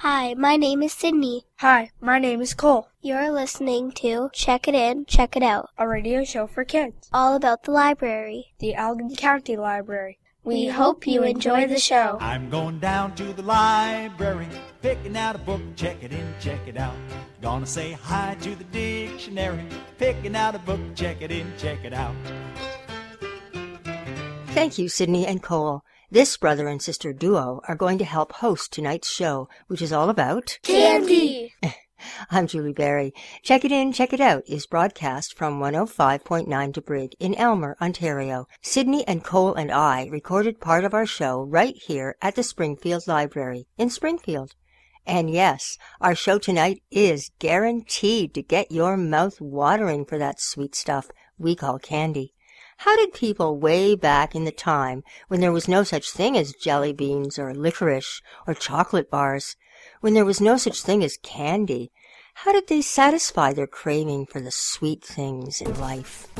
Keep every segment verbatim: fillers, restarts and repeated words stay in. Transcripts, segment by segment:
Hi, my name is Sydney. Hi, my name is Cole. You're listening to Check It In, Check It Out, a radio show for kids, all about the library, the Allegheny County Library. We, we hope you enjoy the show. I'm going down to the library, picking out a book, check it in, check it out. Gonna say hi to the dictionary, picking out a book, check it in, check it out. Thank you, Sydney and Cole. This brother and sister duo are going to help host tonight's show, which is all about candy. I'm Julie Berry. Check It In, Check It Out is broadcast from one oh five point nine to Brig in Elmer, Ontario. Sydney and Cole and I recorded part of our show right here at the Springfield Library in Springfield. And yes, our show tonight is guaranteed to get your mouth watering for that sweet stuff we call candy. How did people way back in the time when there was no such thing as jelly beans or licorice or chocolate bars, when there was no such thing as candy, how did they satisfy their craving for the sweet things in life?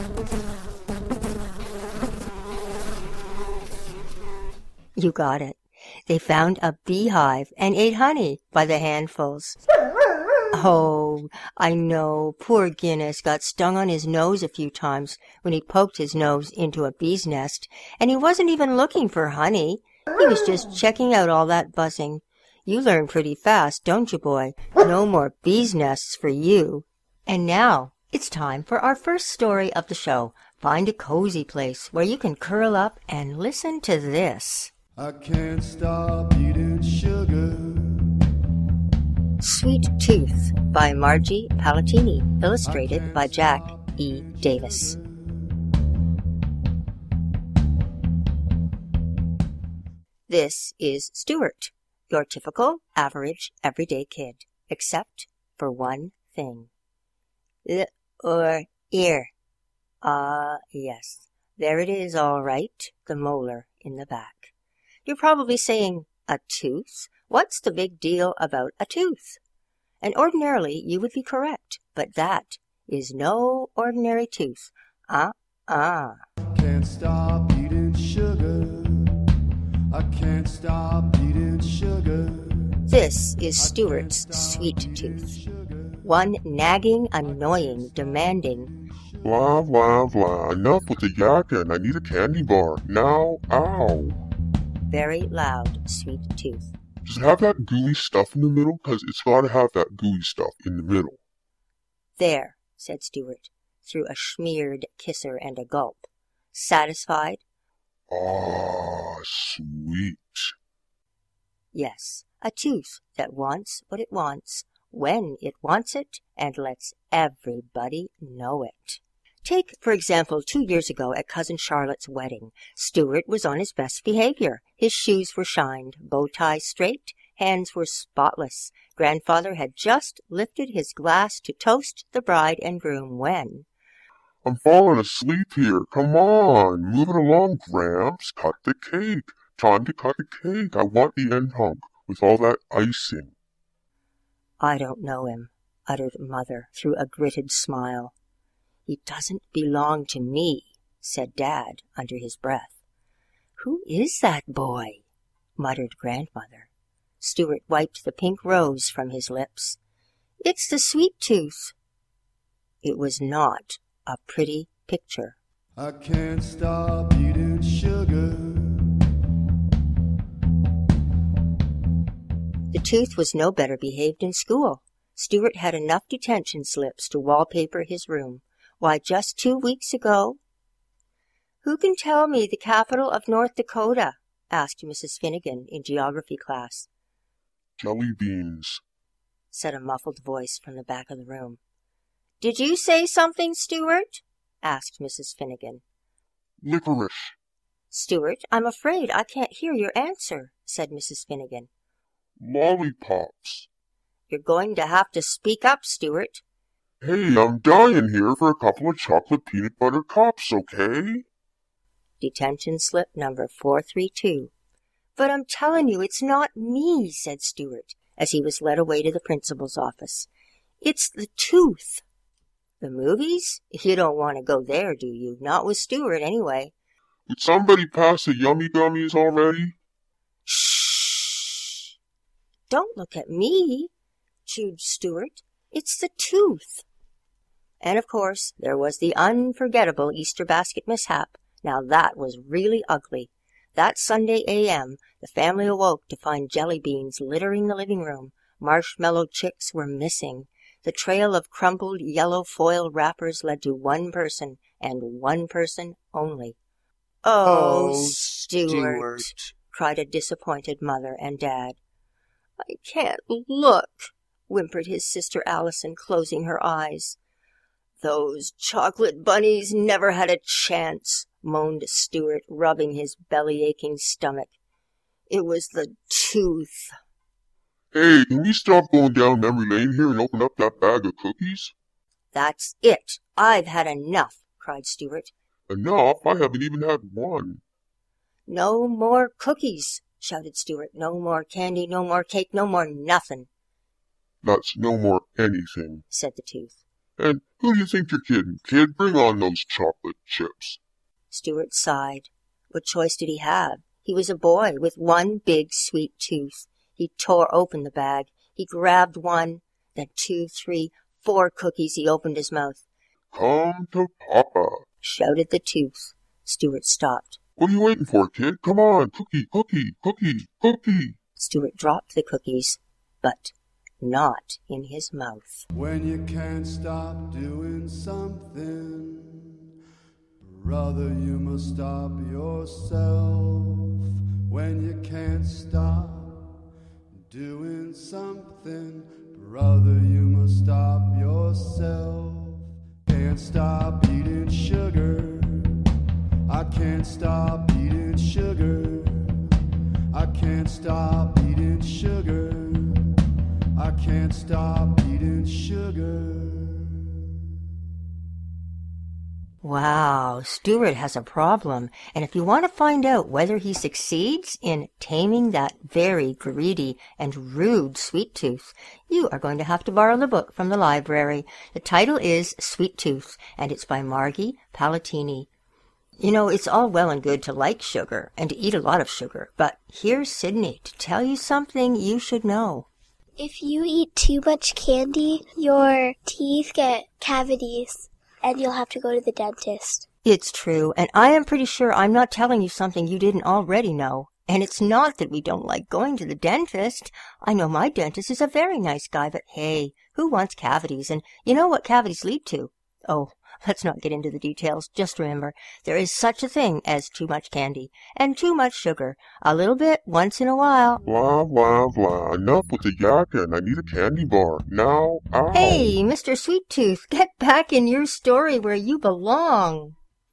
You got it. They found a beehive and ate honey by the handfuls. Oh, I know. Poor Guinness got stung on his nose a few times when he poked his nose into a bee's nest, and he wasn't even looking for honey. He was just checking out all that buzzing. You learn pretty fast, don't you, boy? No more bees' nests for you. And now, it's time for our first story of the show. Find a cozy place where you can curl up and listen to this. I can't stop eating sugar. Sweet Tooth by Margie Palatini, illustrated by Jack E. Davis. This is Stuart, your typical, average, everyday kid, except for one thing. L or ear. Ah, uh, yes, there it is all right, the molar in the back. You're probably saying, a tooth? What's the big deal about a tooth? And ordinarily you would be correct, but that is no ordinary tooth. Uh-uh. Can't stop eating sugar. I can't stop eating sugar. This is Stuart's sweet tooth. One nagging, annoying, demanding. Blah, blah, blah. Enough with the yakking. I need a candy bar. Now, ow. Very loud, sweet tooth. Does it have that gooey stuff in the middle? Because it's got to have that gooey stuff in the middle. There, said Stuart, through a smeared kisser and a gulp. Satisfied? Ah, sweet. Yes, a tooth that wants what it wants, when it wants it, and lets everybody know it. Take, for example, two years ago at Cousin Charlotte's wedding. Stuart was on his best behavior. His shoes were shined, bow tie straight, hands were spotless. Grandfather had just lifted his glass to toast the bride and groom when... I'm falling asleep here. Come on, move it along, Gramps. Cut the cake. Time to cut the cake. I want the end hunk with all that icing. I don't know him, uttered Mother through a gritted smile. He doesn't belong to me, said Dad under his breath. Who is that boy? Muttered Grandmother. Stuart wiped the pink rose from his lips. It's the sweet tooth. It was not a pretty picture. I can't stop eating sugar. The tooth was no better behaved in school. Stuart had enough detention slips to wallpaper his room. Why, just two weeks ago... Who can tell me the capital of North Dakota? Asked Missus Finnegan in geography class. Jelly beans, said a muffled voice from the back of the room. Did you say something, Stuart? Asked Missus Finnegan. Licorice. Stuart, I'm afraid I can't hear your answer, said Missus Finnegan. Lollipops. You're going to have to speak up, Stuart. Hey, I'm dying here for a couple of chocolate peanut butter cups, okay? Detention slip number four three two. But I'm telling you, it's not me, said Stuart, as he was led away to the principal's office. It's the tooth. The movies? You don't want to go there, do you? Not with Stuart, anyway. Did somebody pass the yummy gummies already? Shh! "Don't look at me," chewed Stuart. "It's the tooth." And, of course, there was the unforgettable Easter basket mishap. Now that was really ugly. That Sunday A M, the family awoke to find jelly beans littering the living room. Marshmallow chicks were missing. The trail of crumpled yellow foil wrappers led to one person, and one person only. "Oh, Oh, Stuart," Stuart. cried a disappointed mother and dad. "I can't look," whimpered his sister Allison, closing her eyes. "Those chocolate bunnies never had a chance," moaned Stuart, rubbing his belly-aching stomach. "It was the tooth." Hey, can we stop going down memory lane here and open up that bag of cookies? "That's it. I've had enough," cried Stuart. Enough? I haven't even had one. "No more cookies," shouted Stuart. "No more candy, no more cake, no more nothing," That's no more anything. said the tooth. And who do you think you're kidding, kid? Bring on those chocolate chips. Stuart sighed. What choice did he have? He was a boy with one big sweet tooth. He tore open the bag. He grabbed one, then two, three, four cookies. He opened his mouth. Come to Papa. Shouted the tooth. Stuart stopped. What are you waiting for, kid? Come on, cookie, cookie, cookie, cookie. Stuart dropped the cookies, but not in his mouth. When you can't stop doing something, brother, you must stop yourself. When you can't stop doing something, brother, you must stop yourself. Can't stop eating sugar. I can't stop eating sugar. I can't stop eating sugar. I can't stop eating sugar. Wow, Stuart has a problem, and if you want to find out whether he succeeds in taming that very greedy and rude Sweet Tooth, you are going to have to borrow the book from the library. The title is Sweet Tooth, and it's by Margie Palatini. You know, it's all well and good to like sugar and to eat a lot of sugar, but here's Sydney to tell you something you should know. If you eat too much candy, your teeth get cavities, and you'll have to go to the dentist. It's true, and I am pretty sure I'm not telling you something you didn't already know. And it's not that we don't like going to the dentist. I know my dentist is a very nice guy, but hey, who wants cavities? And you know what cavities lead to? Oh, let's not get into the details. Just remember, there is such a thing as too much candy and too much sugar. A little bit once in a while. Blah, blah, blah. Enough with the yakking. I need a candy bar. Now, ow. Hey, Mister Sweet Tooth, get back in your story where you belong.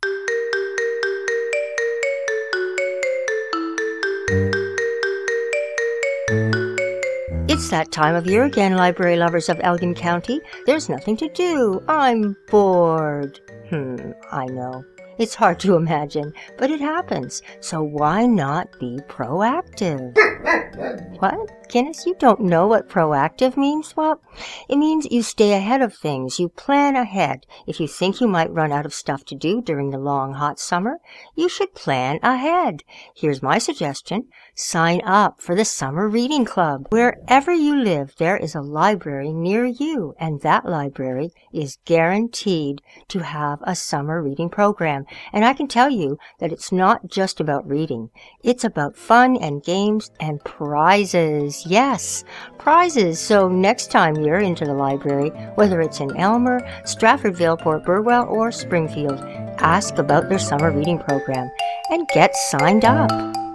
It's that time of year again, library lovers of Elgin County. There's nothing to do. I'm bored. Hmm, I know. It's hard to imagine, but it happens. So why not be proactive? What? Guinness, you don't know what proactive means? Well, it means you stay ahead of things. You plan ahead. If you think you might run out of stuff to do during the long, hot summer, you should plan ahead. Here's my suggestion. Sign up for the Summer Reading Club. Wherever you live, there is a library near you, and that library is guaranteed to have a summer reading program. And I can tell you that it's not just about reading. It's about fun and games and prizes. Yes, prizes. So next time you're into the library, whether it's in Elmer, Stratfordville, Port Burwell, or Springfield, ask about their summer reading program and get signed up.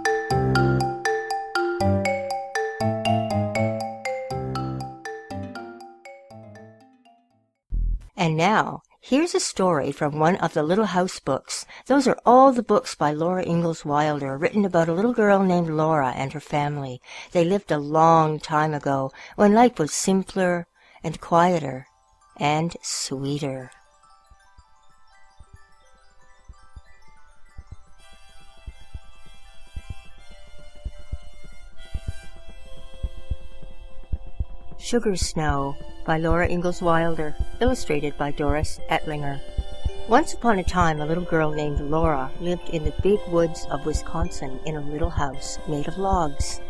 And now, here's a story from one of the Little House books. Those are all the books by Laura Ingalls Wilder, written about a little girl named Laura and her family. They lived a long time ago, when life was simpler and quieter and sweeter. Sugar Snow by Laura Ingalls Wilder, illustrated by Doris Ettlinger. Once upon a time, a little girl named Laura lived in the big woods of Wisconsin in a little house made of logs.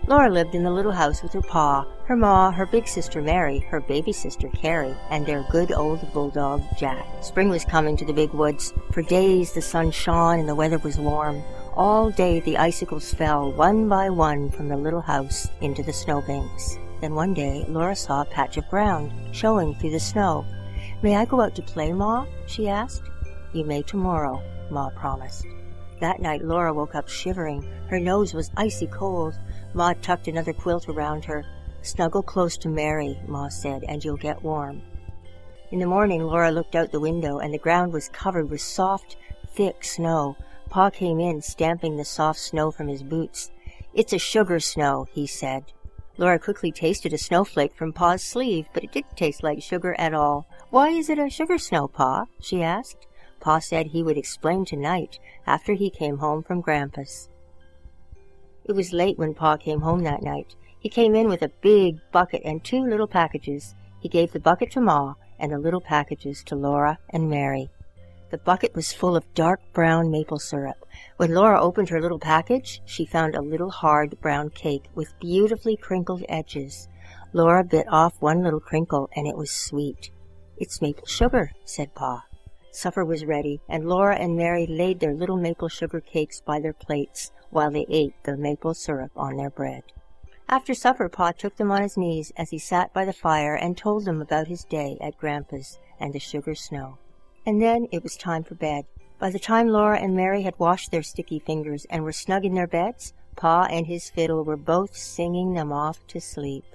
Laura lived in the little house with her pa, her ma, her big sister Mary, her baby sister Carrie, and their good old bulldog Jack. Spring was coming to the big woods. For days the sun shone and the weather was warm. All day the icicles fell one by one from the little house into the snowbanks. Then one day Laura saw a patch of ground showing through the snow. "May I go out to play, Ma?" she asked. "You may tomorrow," Ma promised. That night Laura woke up shivering. Her nose was icy cold. Ma tucked another quilt around her. "Snuggle close to Mary," Ma said, "and you'll get warm." In the morning Laura looked out the window, and the ground was covered with soft, thick snow. Pa came in, stamping the soft snow from his boots. "It's a sugar snow," he said. Laura quickly tasted a snowflake from Pa's sleeve, but it didn't taste like sugar at all. "Why is it a sugar snow, Pa?" she asked. Pa said he would explain tonight, after he came home from Grandpa's. It was late when Pa came home that night. He came in with a big bucket and two little packages. He gave the bucket to Ma and the little packages to Laura and Mary. The bucket was full of dark brown maple syrup. When Laura opened her little package, she found a little hard brown cake with beautifully crinkled edges. Laura bit off one little crinkle, and it was sweet. "It's maple sugar," said Pa. Supper was ready, and Laura and Mary laid their little maple sugar cakes by their plates while they ate the maple syrup on their bread. After supper, Pa took them on his knees as he sat by the fire and told them about his day at Grandpa's and the sugar snow. And then it was time for bed. By the time Laura and Mary had washed their sticky fingers and were snug in their beds, Pa and his fiddle were both singing them off to sleep.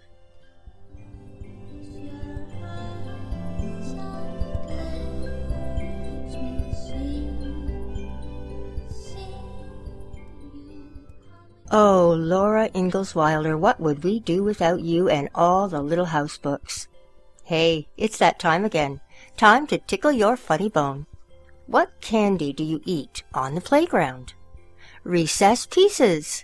Oh, Laura Ingalls Wilder, what would we do without you and all the Little House books? Hey, it's that time again. Time to tickle your funny bone. What candy do you eat on the playground? Recess Pieces.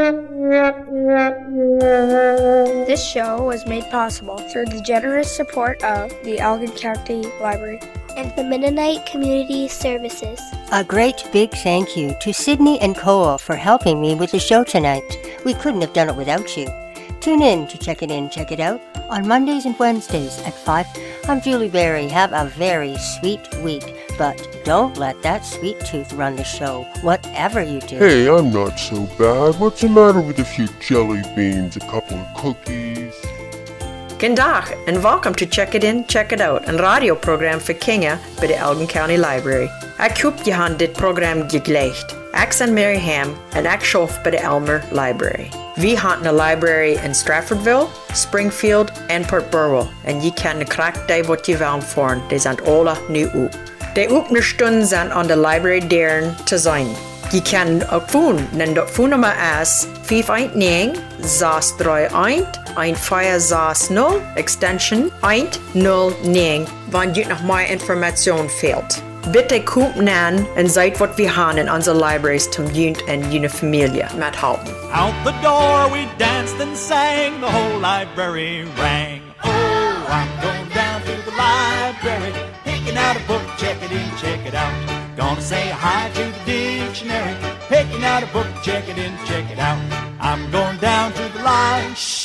This show was made possible through the generous support of the Elgin County Library and the Mennonite Community Services. A great big thank you to Sydney and Cole for helping me with the show tonight. We couldn't have done it without you. Tune in to Check It In, Check It Out on Mondays and Wednesdays at five. I'm Julie Berry. Have a very sweet week, but don't let that sweet tooth run the show, whatever you do. Hey, I'm not so bad. What's the matter with a few jelly beans, a couple of cookies? G'dag en welkom to Check It In, Check It Out, een radioprogram voor kinderen bij de Elgin County Library. Ik hoop je hebt dit programma geklecht. Ik ben Mary Ham en ik schoof bij de Elmer Library. We hebben een library in Stratfordville, Springfield en Port Burwell. En je kan de kracht die wat je wil voeren. Die zijn alle nu op. De openingsstunden zijn aan de library deuren te zijn. Je kan ook phone. En dat phonenummer is vijf een negen zes drie een een vier zes nul extension een nul negen. Wanneer je nog meer informatie fehlt. Bitte kommt an und seid wat wir haben in unsere libraries zum Jund und jene Familie mithalten. Out the door we danced and sang, the whole library rang. Oh, I'm going down to the library, picking out a book, check it in, check it out. Gonna say hi to the dictionary, picking out a book, check it in, check it out. I'm going down to the library.